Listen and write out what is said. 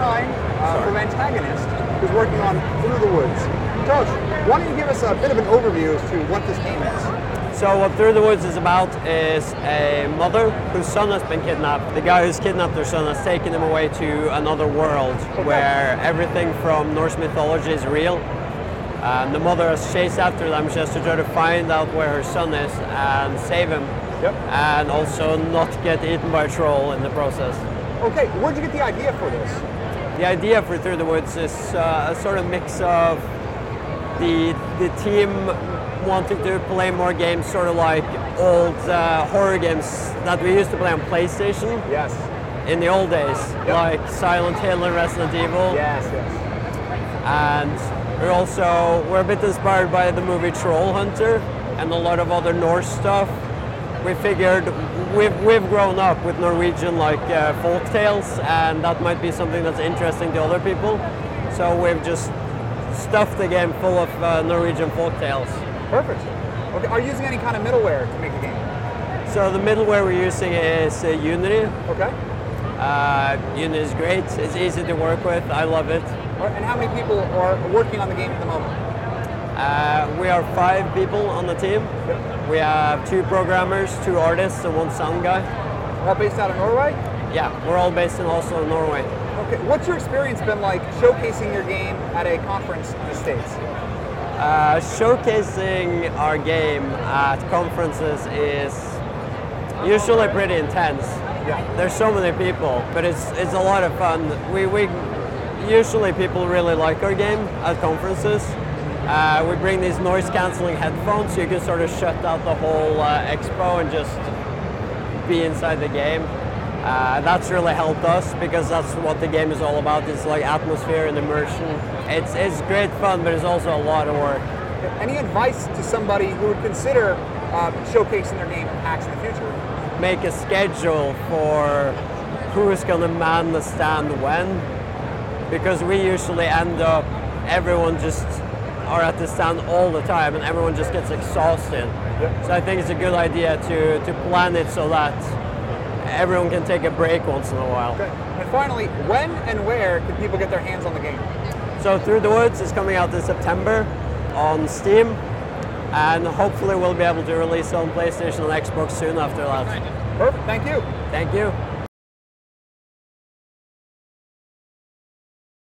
Ryan from Antagonist, who's working on Through the Woods. Coach, why don't you give us a bit of an overview as to what this game is? So what Through the Woods is about is a mother whose son has been kidnapped. The guy who's kidnapped their son has taken him away to another world where everything from Norse mythology is real. And the mother has chased after them. She has to try to find out where her son is and save him. And also not get eaten by a troll in the process. Okay, where'd you get the idea for this? The idea for Through the Woods is a sort of mix of the team wanting to play more games, sort of like old horror games that we used to play on PlayStation. Yes. In the old days, like Silent Hill and Resident Evil. Yes. And we're a bit inspired by the movie Troll Hunter and a lot of other Norse stuff. We figured we've grown up with Norwegian folk tales, and that might be something that's interesting to other people. So we've just stuffed the game full of Norwegian folk tales. Perfect. Okay, are you using any kind of middleware to make the game? So the middleware we're using is Unity. Okay. Unity is great. It's easy to work with. I love it. All right, and how many people are working on the game at the moment? We are 5 people on the team. We have 2 programmers, 2 artists, and 1 sound guy. All based out of Norway? Yeah, we're all based in Oslo, Norway. Okay, what's your experience been like showcasing your game at a conference in the States? Showcasing our game at conferences is usually pretty intense. Yeah. There's so many people, but it's a lot of fun. We usually people really like our game at conferences. We bring these noise cancelling headphones so you can sort of shut out the whole expo and just be inside the game. That's really helped us because that's what the game is all about. It's like atmosphere and immersion. It's great fun, but it's also a lot of work. Any advice to somebody who would consider showcasing their game at PAX in the future? Make a schedule for who is going to man the stand when, because we usually end up, everyone just are at the stand all the time and everyone just gets exhausted. So I think it's a good idea to plan it so that everyone can take a break once in a while. Okay. And finally, when and where can people get their hands on the game? So Through the Woods is coming out this September on Steam, and hopefully we'll be able to release it on PlayStation and Xbox soon after that. Perfect, thank you. Thank you.